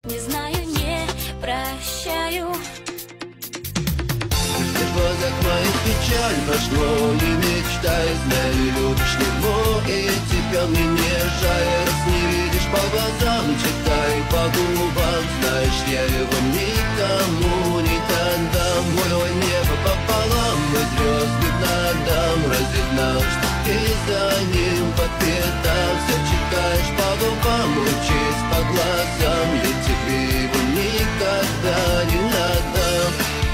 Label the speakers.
Speaker 1: Не знаю, не прощаю.
Speaker 2: В глазах моих печаль прошло, не мечтай, знаю, любишь его, и тебя мне не жаль. Раз не видишь по глазам, читай по губам, знаешь, я его никому не отдам. Мое небо пополам, мы звезды надам, разве знал, что ты за ним подпишешь?